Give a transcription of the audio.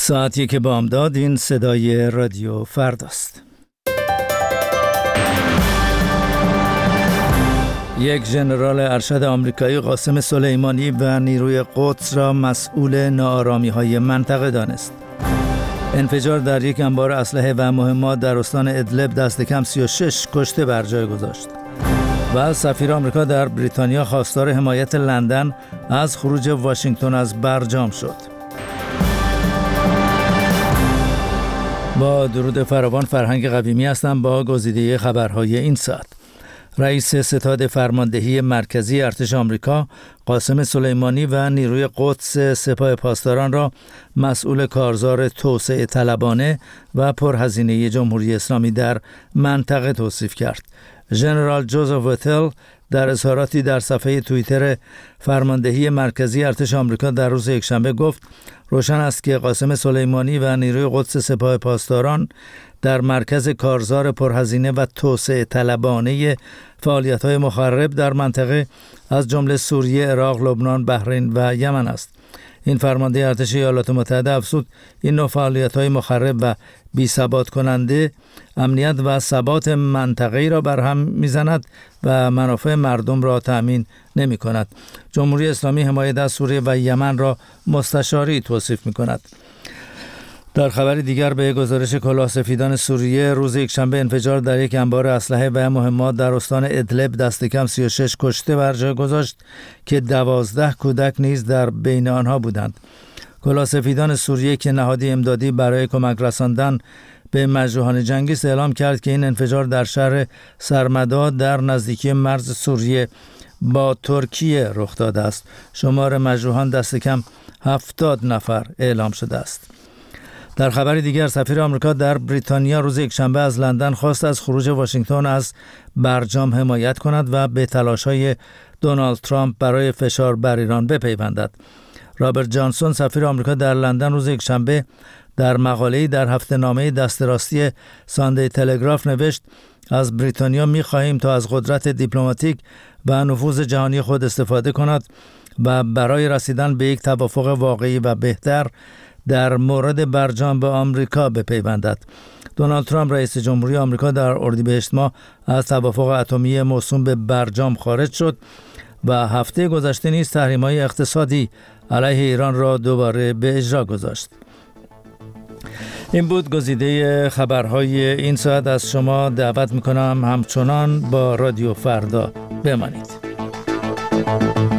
ساعتی که بامداد، این صدای رادیو فرداست. یک ژنرال ارشد آمریکایی قاسم سلیمانی و نیروی قدس را مسئول ناآرامی‌های منطقه دانست. انفجار در یک انبار اسلحه و مهمات در استان ادلب دست کم 36 کشته بر جای گذاشت. و سفیر آمریکا در بریتانیا خواستار حمایت لندن از خروج واشنگتن از برجام شد. با درود فراوان، فرهنگ قویمی هستم با گزیده خبرهای این ساعت. رئیس ستاد فرماندهی مرکزی ارتش آمریکا قاسم سلیمانی و نیروی قدس سپاه پاسداران را مسئول کارزار توسعه طلبانه و پرهزینه جمهوری اسلامی در منطقه توصیف کرد. ژنرال جوزف وتل در اظهاراتی در صفحه توییتر فرماندهی مرکزی ارتش آمریکا در روز یکشنبه گفت روشن است که قاسم سلیمانی و نیروی قدس سپاه پاسداران در مرکز کارزار پرهزینه و توسعه طلبانه فعالیت‌های مخرب در منطقه از جمله سوریه، عراق، لبنان، بحرین و یمن است. این فرمانده ارتش ایالات متحده افزود این نوع فعالیت‌های مخرب و بی‌ثبات کننده امنیت و ثبات منطقه‌ای را برهم می‌زند و منافع مردم را تأمین نمی‌کند. جمهوری اسلامی حمایت از سوریه و یمن را مستشاری توصیف می‌کند. در خبر دیگر، به گزارش کلاه سفیدان سوریه روز یکشنبه انفجار در یک انبار اسلحه و مهمات در استان ادلب دست کم 36 کشته بر جای گذاشت که 12 کودک نیز در بین آنها بودند. کلاه سفیدان سوریه که نهادی امدادی برای کمک رساندن به مجروحان جنگی است اعلام کرد که این انفجار در شهر سرمدا در نزدیکی مرز سوریه با ترکیه رخ داده است. شمار مجروحان دست کم 70 نفر اعلام شده است. در خبر دیگر، سفیر آمریکا در بریتانیا روز یکشنبه از لندن خواست از خروج واشنگتن از برجام حمایت کند و به تلاش‌های دونالد ترامپ برای فشار بر ایران بپیوندد. رابرت جانسون، سفیر آمریکا در لندن روز یکشنبه در مقاله‌ای در هفته‌نامه دست راستی ساندی تلگراف نوشت از بریتانیا می‌خواهیم تا از قدرت دیپلماتیک و نفوذ جهانی خود استفاده کند و برای رسیدن به یک توافق واقعی و بهتر در مورد برجام به آمریکا بپیوندد. دونالد ترامپ رئیس جمهوری آمریکا در اردیبهشت ماه از توافق اتمی موسوم به برجام خارج شد و هفته گذشته نیز تحریم‌های اقتصادی علیه ایران را دوباره به اجرا گذاشت. این بود گزیده خبرهای این ساعت. از شما دعوت می‌کنم همچنان با رادیو فردا بمانید.